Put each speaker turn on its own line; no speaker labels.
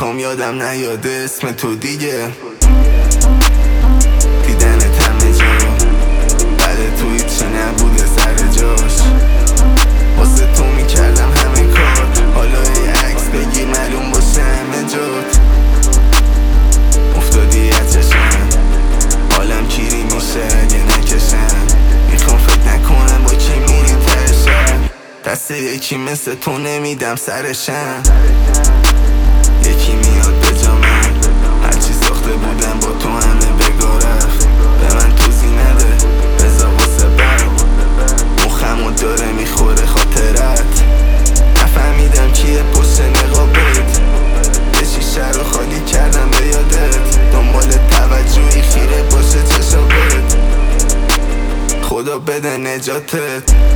میخوام یادم نیاد اسم تو دیگه. دیدنت همه جا بعد تو هیچی نبوده سر جاش. واسه تو میکردم همه کار، حالا یه عکس بگیر معلوم باشه همه جات. افتادی از چشم حالم کیری میشه اگه نکشم. میخوام فکر نکنم با کی میری ترشم. دست یکی مثل تو نمیدم سرشم. یکی میاد به جا من، هرچی ساخته بودم با تو همه بگاه رفت. به من توضیح نده بذار واسه بعد، مخمو داره میخوره خاطرت. نفهمیدم کیه پشت نقابت، یه شیشه رو خالی کردم به یادت. دنبال توجهی خیره باشه چشابت، خدا بده نجاتت.